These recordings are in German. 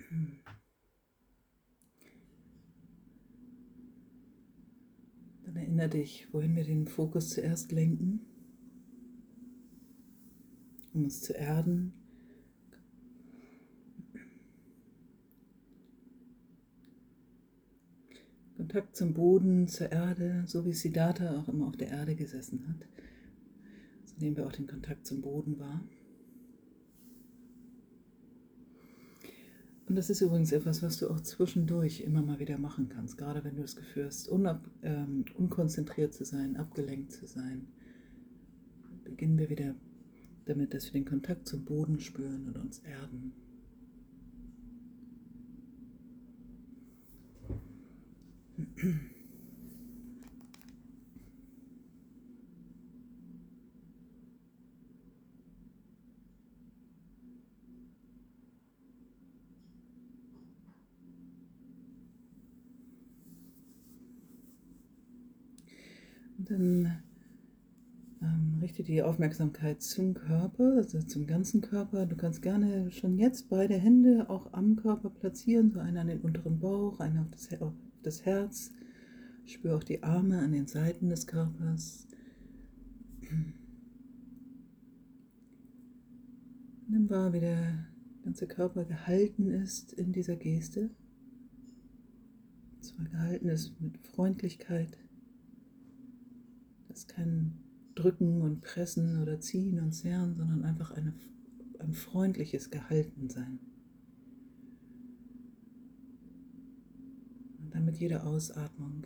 Dann erinnere dich, wohin wir den Fokus zuerst lenken, um uns zu erden. Kontakt zum Boden, zur Erde, so wie Siddhartha auch immer auf der Erde gesessen hat. So nehmen wir auch den Kontakt zum Boden wahr. Und das ist übrigens etwas, was du auch zwischendurch immer mal wieder machen kannst, gerade wenn du das Gefühl hast, unkonzentriert zu sein, abgelenkt zu sein. Beginnen wir wieder damit, dass wir den Kontakt zum Boden spüren und uns erden. Und dann richte die Aufmerksamkeit zum Körper, also zum ganzen Körper. Du kannst gerne schon jetzt beide Hände auch am Körper platzieren, so einer an den unteren Bauch, einer auf das Herz. Spür auch die Arme an den Seiten des Körpers. Nimm wahr, wie der ganze Körper gehalten ist in dieser Geste. Und zwar gehalten ist mit Freundlichkeit. Das ist kein Drücken und Pressen oder Ziehen und Zerren, sondern einfach ein freundliches Gehaltensein. Und dann mit jeder Ausatmung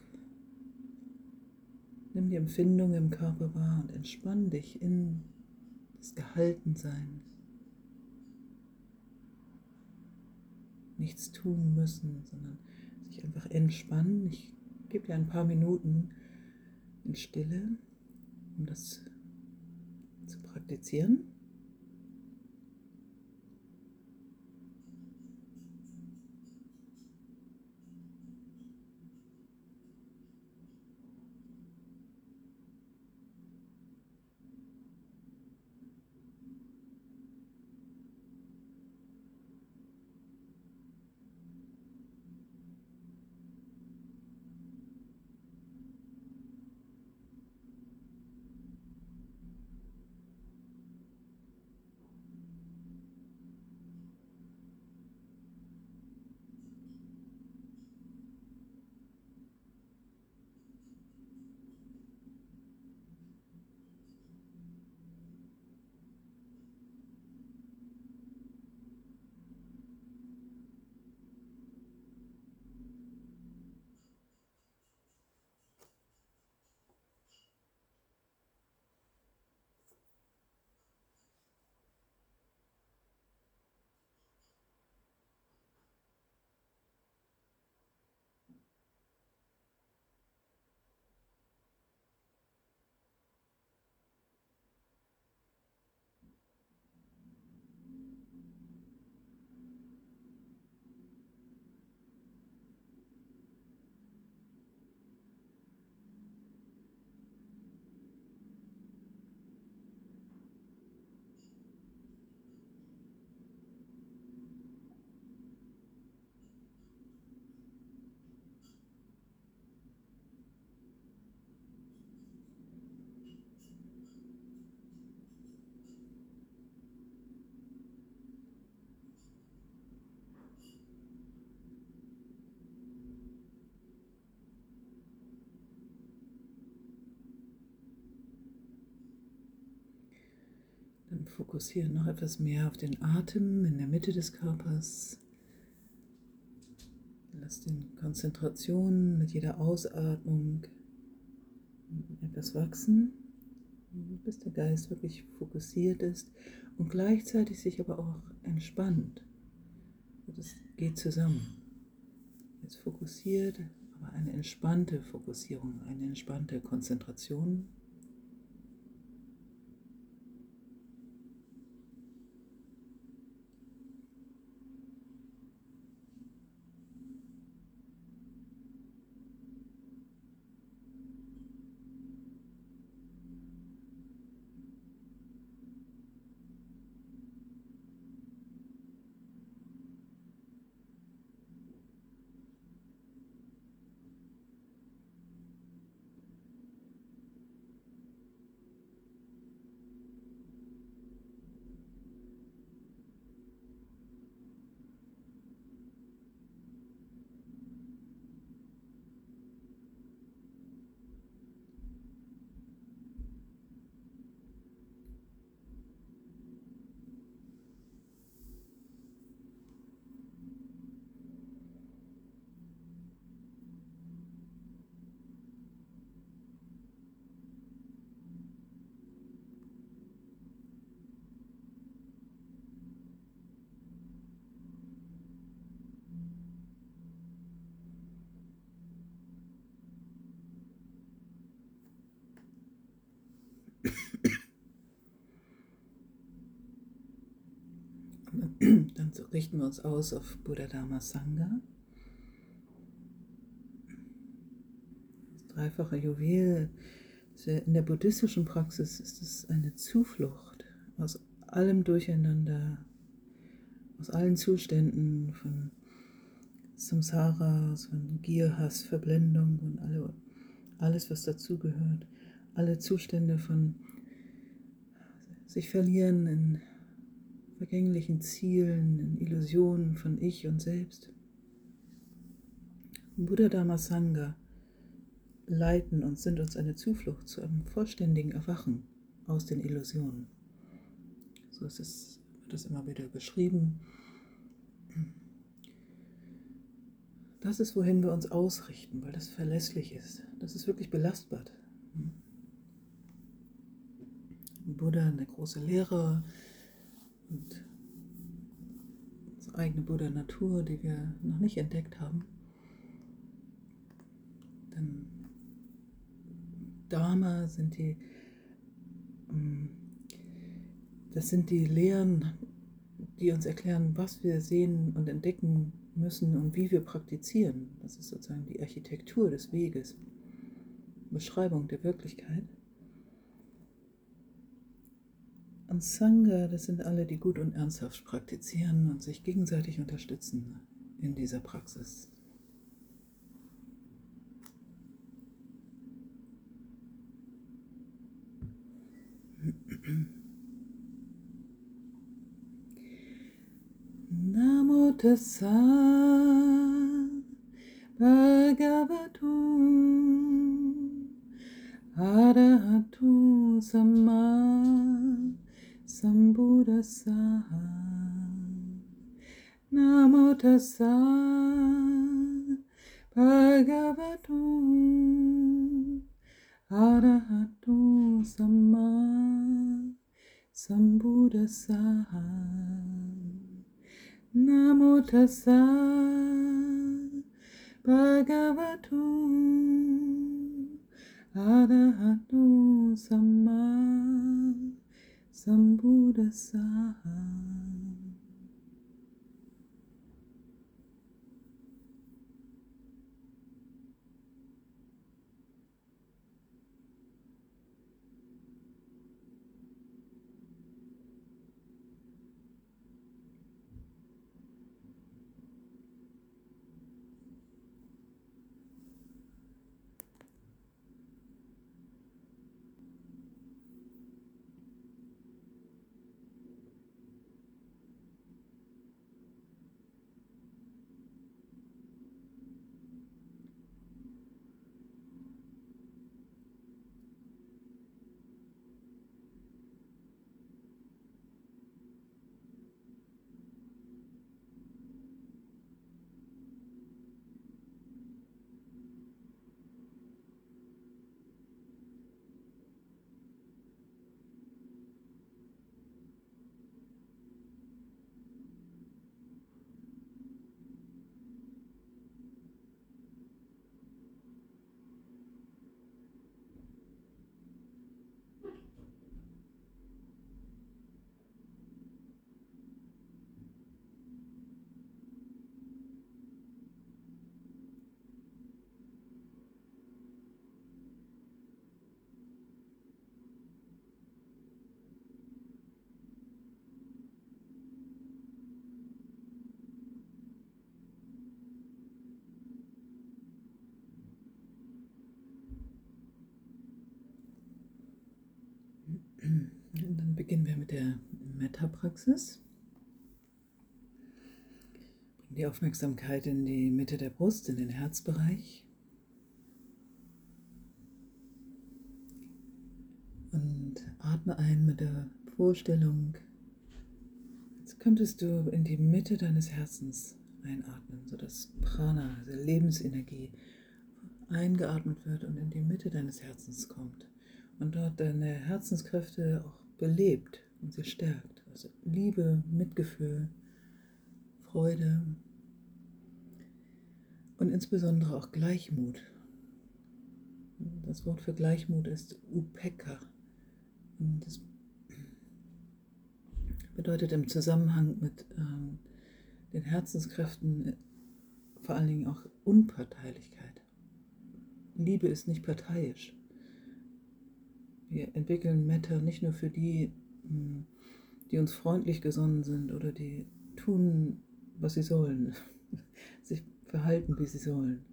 nimm die Empfindung im Körper wahr und entspann dich in das Gehaltensein. Nichts tun müssen, sondern sich einfach entspannen. Ich gebe dir ein paar Minuten in Stille, um das zu praktizieren. Dann fokussiere noch etwas mehr auf den Atem in der Mitte des Körpers. Lass die Konzentration mit jeder Ausatmung etwas wachsen, bis der Geist wirklich fokussiert ist und gleichzeitig sich aber auch entspannt. Das geht zusammen. Jetzt fokussiert, aber eine entspannte Fokussierung, eine entspannte Konzentration. Dann richten wir uns aus auf Buddha Dharma Sangha. Das dreifache Juwel. In der buddhistischen Praxis ist es eine Zuflucht aus allem Durcheinander, aus allen Zuständen von Samsara, von Gier, Hass, Verblendung und alles, was dazugehört. Alle Zustände von sich verlieren in vergänglichen Zielen, in Illusionen von Ich und Selbst. Buddha Dharma Sangha leiten uns, sind uns eine Zuflucht zu einem vollständigen Erwachen aus den Illusionen. So wird es immer wieder beschrieben. Das ist, wohin wir uns ausrichten, weil das verlässlich ist. Das ist wirklich belastbar. Buddha, der große Lehrer und unsere eigene Buddha-Natur, die wir noch nicht entdeckt haben. Denn Dharma sind das sind die Lehren, die uns erklären, was wir sehen und entdecken müssen und wie wir praktizieren. Das ist sozusagen die Architektur des Weges, Beschreibung der Wirklichkeit. Und Sangha, das sind alle, die gut und ernsthaft praktizieren und sich gegenseitig unterstützen in dieser Praxis. Namo Tassa Bhagavato Arahato Samma Sambuddhassa. Namo Tassa Bhagavato Arahato Samma Sambuddhassa. Namo Tassa Bhagavato Arahato Samma Sambuddhassa. Und dann beginnen wir mit der Metta-Praxis. Bring die Aufmerksamkeit in die Mitte der Brust, in den Herzbereich. Und atme ein mit der Vorstellung, jetzt könntest du in die Mitte deines Herzens einatmen, sodass Prana, also Lebensenergie, eingeatmet wird und in die Mitte deines Herzens kommt. Und dort deine Herzenskräfte auch belebt und sie stärkt. Also Liebe, Mitgefühl, Freude und insbesondere auch Gleichmut. Das Wort für Gleichmut ist Upekkha. Und das bedeutet im Zusammenhang mit den Herzenskräften vor allen Dingen auch Unparteilichkeit. Liebe ist nicht parteiisch. Wir entwickeln Metta nicht nur für die, die uns freundlich gesonnen sind oder die tun, was sie sollen, sich verhalten, wie sie sollen.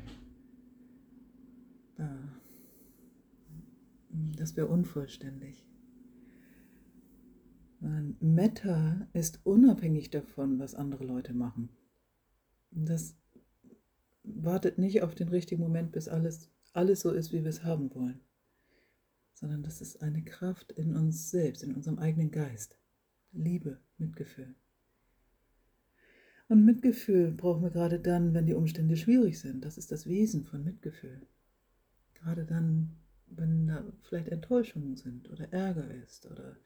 Das wäre unvollständig. Metta ist unabhängig davon, was andere Leute machen. Das wartet nicht auf den richtigen Moment, bis alles so ist, wie wir es haben wollen, sondern das ist eine Kraft in uns selbst, in unserem eigenen Geist. Liebe, Mitgefühl. Und Mitgefühl brauchen wir gerade dann, wenn die Umstände schwierig sind. Das ist das Wesen von Mitgefühl. Gerade dann, wenn da vielleicht Enttäuschungen sind oder Ärger ist oder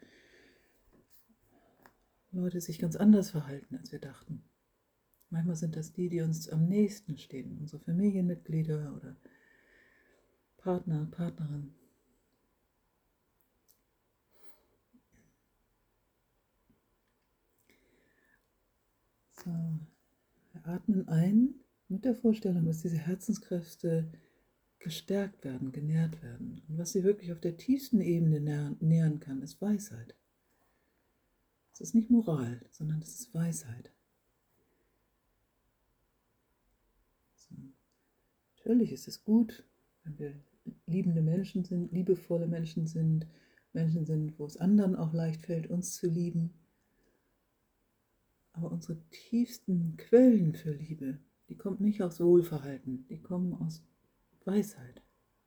Leute sich ganz anders verhalten, als wir dachten. Manchmal sind das die, die uns am nächsten stehen, unsere Familienmitglieder oder Partner, Partnerin. So, wir atmen ein mit der Vorstellung, dass diese Herzenskräfte gestärkt werden, genährt werden. Und was sie wirklich auf der tiefsten Ebene nähren kann, ist Weisheit. Es ist nicht Moral, sondern es ist Weisheit. So. Natürlich ist es gut, wenn wir liebende Menschen sind, liebevolle Menschen sind, wo es anderen auch leicht fällt, uns zu lieben. Aber unsere tiefsten Quellen für Liebe, die kommen nicht aus Wohlverhalten, die kommen aus Weisheit.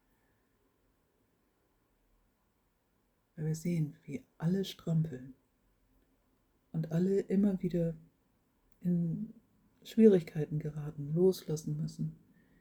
Weil wir sehen, wie alle strampeln und alle immer wieder in Schwierigkeiten geraten, loslassen müssen.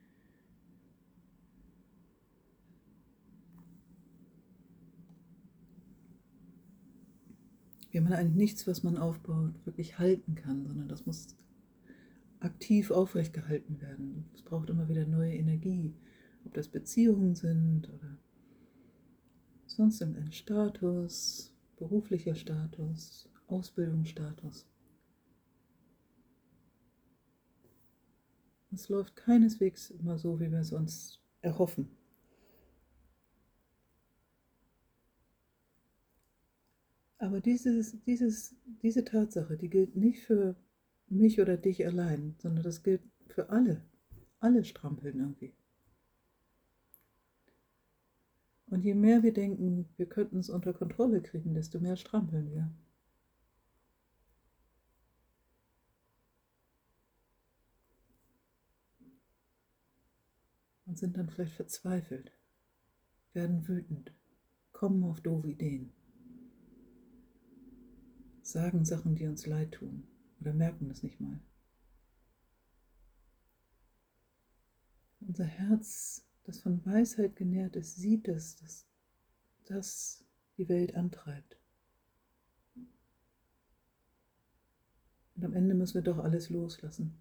Wir haben eigentlich nichts, was man aufbaut, wirklich halten kann, sondern das muss aktiv aufrecht gehalten werden. Es braucht immer wieder neue Energie, ob das Beziehungen sind oder sonst irgendein Status, beruflicher Status, Ausbildungsstatus. Es läuft keineswegs immer so, wie wir es uns erhoffen. Aber diese Tatsache, die gilt nicht für mich oder dich allein, sondern das gilt für alle. Alle strampeln irgendwie. Und je mehr wir denken, wir könnten es unter Kontrolle kriegen, desto mehr strampeln wir. Und sind dann vielleicht verzweifelt, werden wütend, kommen auf doofe Ideen, sagen Sachen, die uns leid tun oder merken das nicht mal. Unser Herz, das von Weisheit genährt ist, sieht es, dass das die Welt antreibt. Und am Ende müssen wir doch alles loslassen.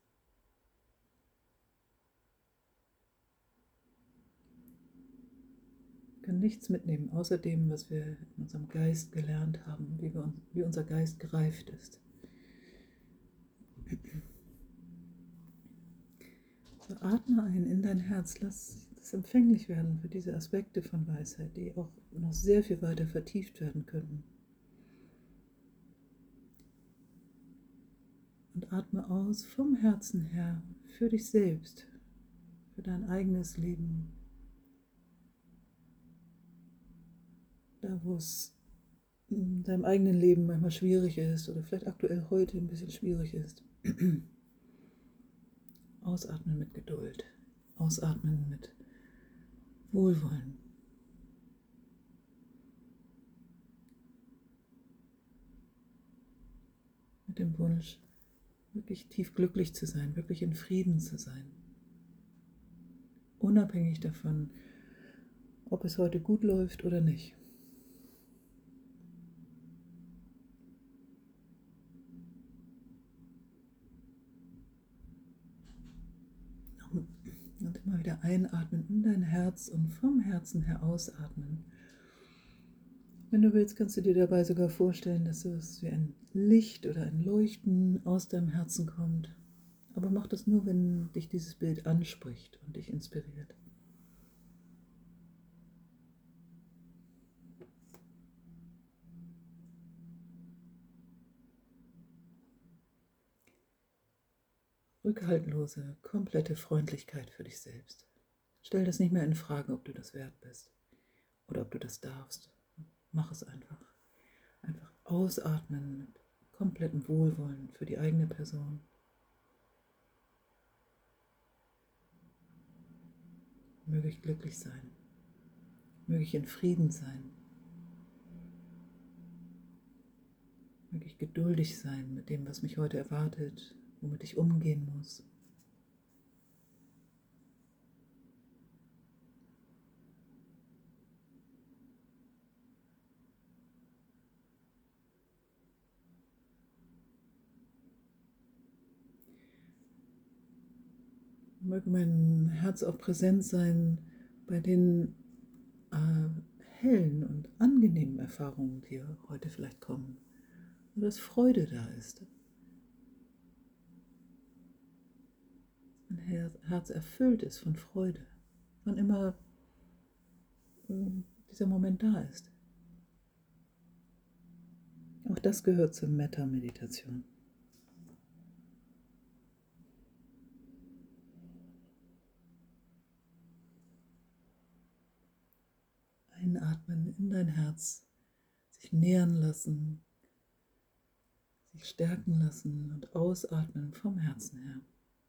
Wir können nichts mitnehmen, außer dem, was wir in unserem Geist gelernt haben, wie unser Geist gereift ist. So, atme ein in dein Herz, lass es empfänglich werden für diese Aspekte von Weisheit, die auch noch sehr viel weiter vertieft werden können. Und atme aus vom Herzen her für dich selbst, für dein eigenes Leben. Da, wo es in deinem eigenen Leben manchmal schwierig ist oder vielleicht aktuell heute ein bisschen schwierig ist. Ausatmen mit Geduld, ausatmen mit Wohlwollen. Mit dem Wunsch, wirklich tief glücklich zu sein, wirklich in Frieden zu sein. Unabhängig davon, ob es heute gut läuft oder nicht. Und immer wieder einatmen in dein Herz und vom Herzen her ausatmen. Wenn du willst, kannst du dir dabei sogar vorstellen, dass es wie ein Licht oder ein Leuchten aus deinem Herzen kommt. Aber mach das nur, wenn dich dieses Bild anspricht und dich inspiriert. Rückhaltlose, komplette Freundlichkeit für dich selbst. Stell das nicht mehr in Frage, ob du das wert bist oder ob du das darfst. Mach es einfach. Einfach ausatmen mit komplettem Wohlwollen für die eigene Person. Möge ich glücklich sein. Möge ich in Frieden sein. Möge ich geduldig sein mit dem, was mich heute erwartet, womit ich umgehen muss. Möge mein Herz auch präsent sein bei den hellen und angenehmen Erfahrungen, die heute vielleicht kommen. Und dass Freude da ist. Mein Herz erfüllt ist von Freude, wann immer dieser Moment da ist. Auch das gehört zur Metta-Meditation. Einatmen in dein Herz, sich nähern lassen, sich stärken lassen und ausatmen vom Herzen her.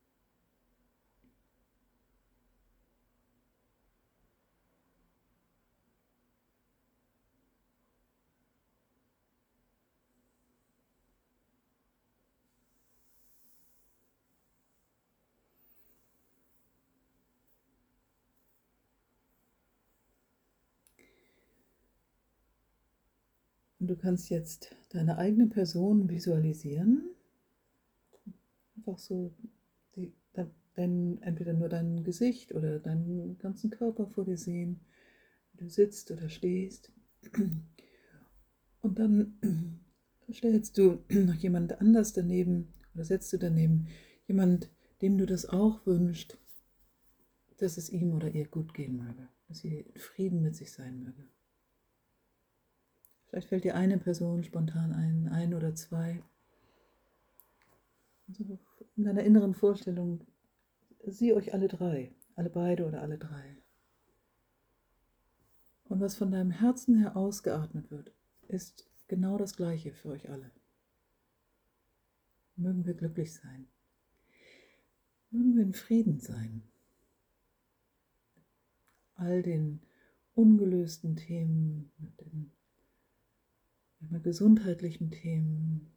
Und du kannst jetzt deine eigene Person visualisieren. Einfach so entweder nur dein Gesicht oder deinen ganzen Körper vor dir sehen, wie du sitzt oder stehst. Und dann stellst du noch jemand anders daneben oder setzt du daneben jemand, dem du das auch wünschst, dass es ihm oder ihr gut gehen möge, dass sie in Frieden mit sich sein möge. Vielleicht fällt dir eine Person spontan ein oder zwei. Also in deiner inneren Vorstellung sieh euch alle drei, alle beide oder alle drei. Und was von deinem Herzen her ausgeatmet wird, ist genau das Gleiche für euch alle. Mögen wir glücklich sein. Mögen wir in Frieden sein. All den ungelösten Themen, mit den gesundheitlichen Themen,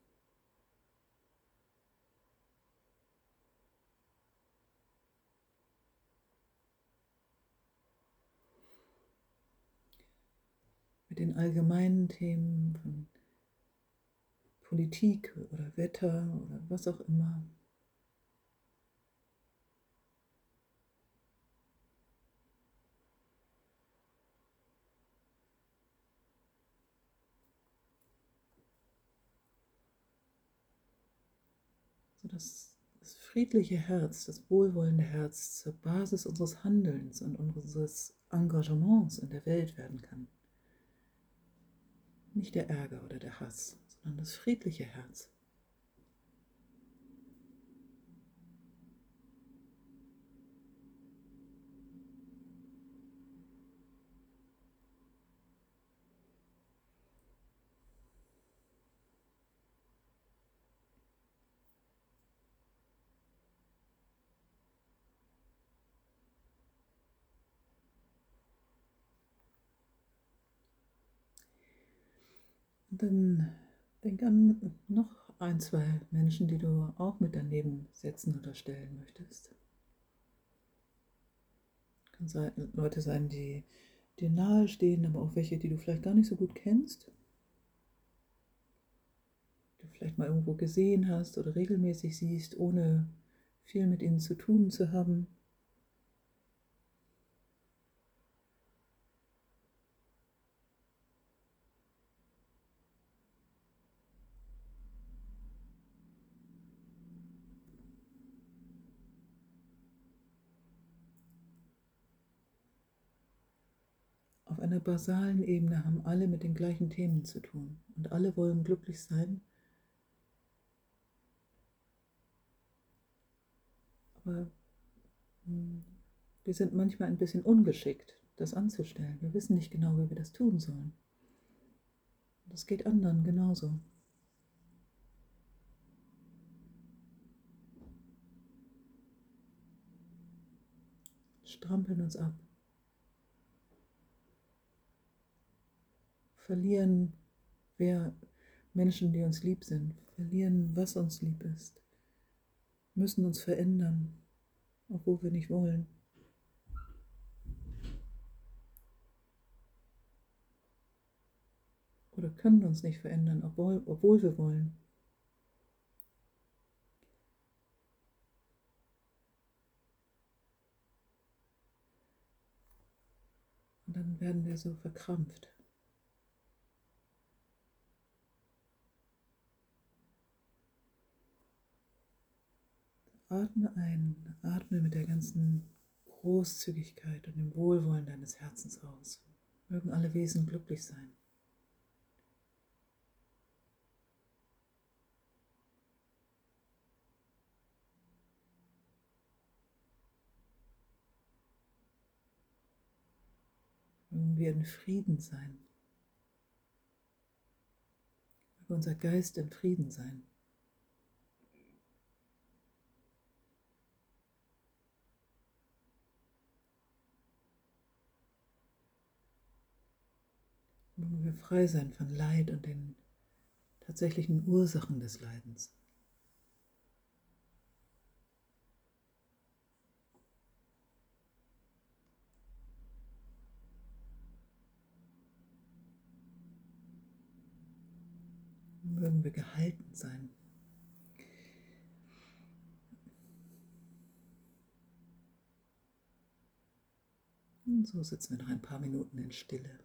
mit den allgemeinen Themen von Politik oder Wetter oder was auch immer. Sodass das friedliche Herz, das wohlwollende Herz zur Basis unseres Handelns und unseres Engagements in der Welt werden kann. Nicht der Ärger oder der Hass, sondern das friedliche Herz. Und dann denk an noch ein, zwei Menschen, die du auch mit daneben setzen oder stellen möchtest. Kann Leute sein, die dir nahe stehen, aber auch welche, die du vielleicht gar nicht so gut kennst. Die du vielleicht mal irgendwo gesehen hast oder regelmäßig siehst, ohne viel mit ihnen zu tun zu haben. auf einer basalen Ebene haben alle mit den gleichen Themen zu tun und alle wollen glücklich sein. Aber wir sind manchmal ein bisschen ungeschickt, das anzustellen. Wir wissen nicht genau, wie wir das tun sollen. Das geht anderen genauso. Strampeln uns ab. Verlieren Menschen, die uns lieb sind. Verlieren, was uns lieb ist. Müssen uns verändern, obwohl wir nicht wollen. Oder können uns nicht verändern, obwohl wir wollen. Und dann werden wir so verkrampft. Atme ein, atme mit der ganzen Großzügigkeit und dem Wohlwollen deines Herzens aus. Mögen alle Wesen glücklich sein. Mögen wir in Frieden sein. Möge unser Geist in Frieden sein. Mögen wir frei sein von Leid und den tatsächlichen Ursachen des Leidens. Mögen wir gehalten sein. Und so sitzen wir noch ein paar Minuten in Stille.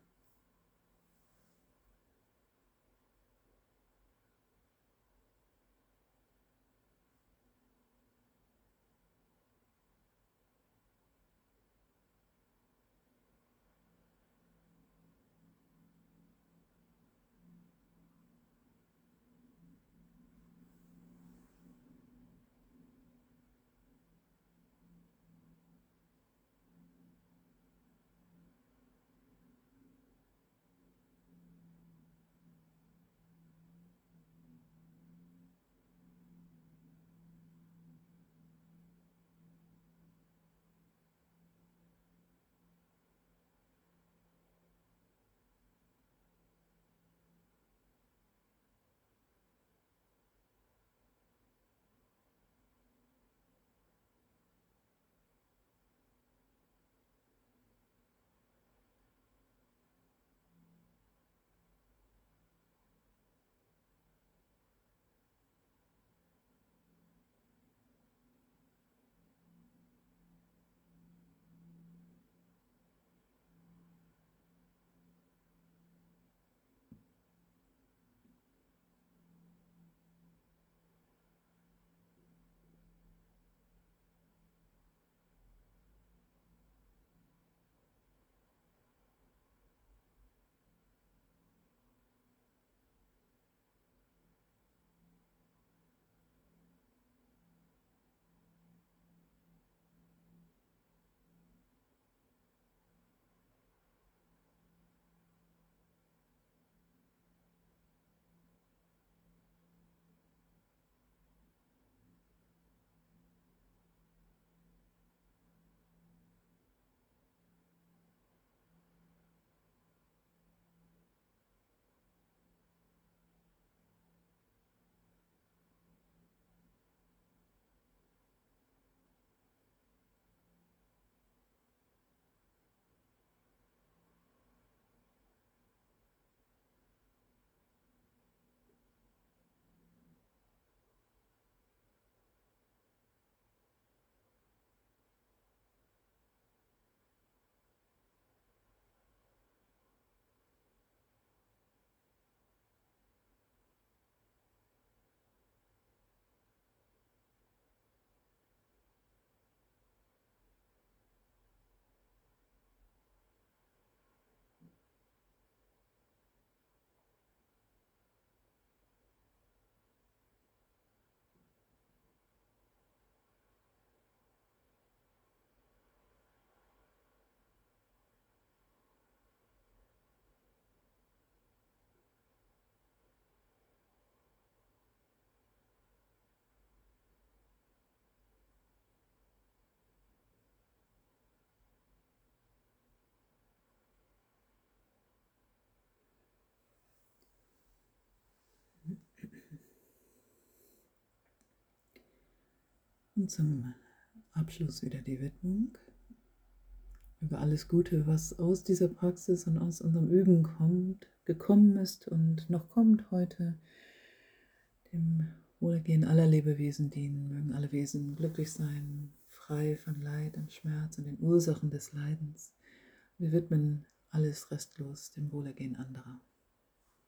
Und zum Abschluss wieder die Widmung über alles Gute, was aus dieser Praxis und aus unserem Üben gekommen ist und noch kommt heute, dem Wohlergehen aller Lebewesen dienen. Mögen alle Wesen glücklich sein, frei von Leid und Schmerz und den Ursachen des Leidens. Wir widmen alles restlos dem Wohlergehen anderer.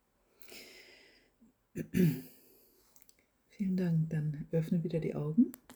Vielen Dank. Dann öffne wieder die Augen.